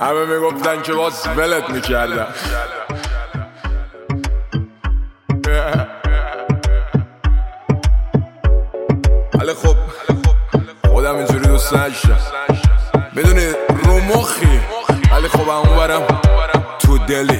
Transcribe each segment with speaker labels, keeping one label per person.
Speaker 1: همه میگفتن که باز ولت میکردم. ولی خب خودم اینجوری دوست نداشتم، میدونی رو مخی، ولی خب همون برم تو دلی.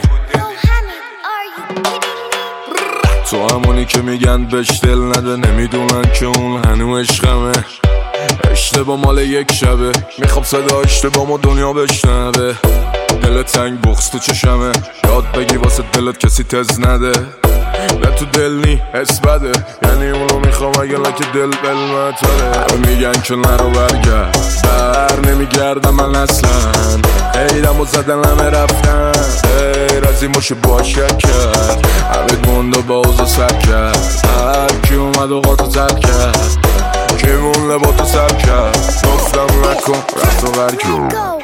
Speaker 1: تو همونی که میگن بهش دل نده، نمیدونن که اون هنو عشقمه. اشتباه مال یک شبه، میخوام صدا اشتباه دنیا بشنوه. دل تنگ بغض تو چشمه، یاد بگی واسه دلت کسی تز نده. نه تو دل نی حس بده، یعنی اونو میخوام اگه لکه دل بلمتره. همه میگن که نرو برگرد، بر نمیگردم من اصلا. ایرم و زدن همه رفتن، غیر از این باشه باشد کرد. همه موند و بازو سر کرد، هر کی اومد و قاطو زد کرد. کی مونده با تو سر کرد، گفتم نکن رفت و برگرد.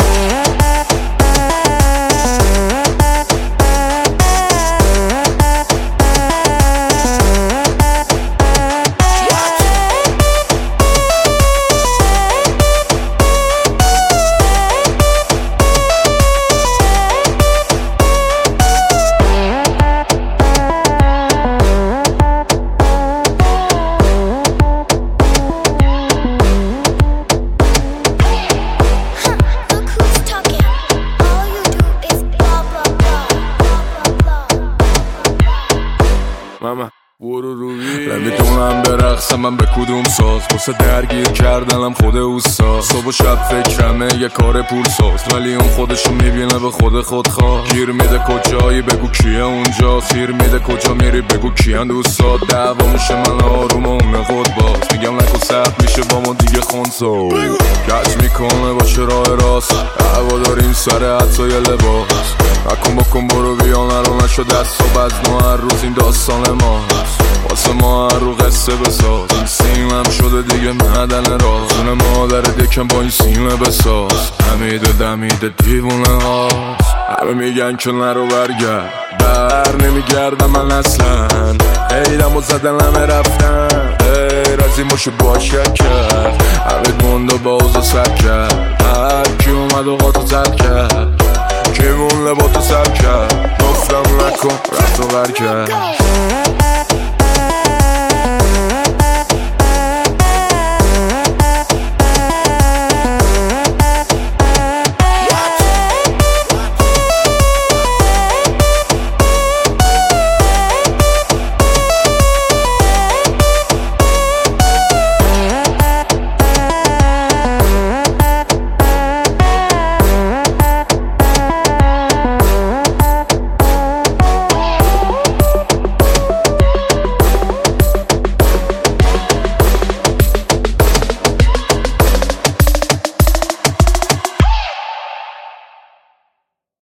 Speaker 1: ماما برو روی نمیدونم برقصم من به کدوم ساز، واسه درگیر کردنم خود اوستا. صبح و شب فکرمه یه کار پول ساز، ولی اون خودشو میبینه به خود خواه. گیر میده کجایی بگو کیه اونجا، سیر میده کجا میری بگو کیان دوستات. دعوا میشه من آروم و اون خود باز، میگم نکن سخت میشه با ما دیگه خونسا. کج میکنه باشه راه راست، هوا داریم سر حتی یه لباس. بکن برو بیا نرو نشو دست و بزن، هر روز این داستان ماست. واسه ما هر رو قصه بساز، این سیمم شده دیگه معدن راز. خونه مادر دکم با این سیمه بساز، همیده دمیده دیوونه هاست. همه میگن که نرو برگرد، بر نمیگردم من اصلا. ایرم و زدن همه رفتن، غیر از این باشه باشد کرد. همه موند و بازو سر کرد، هر کی اومد و قاطو زد کرد. کی مونده با تو سر کرد، گفتم نکن رفت و برگرد.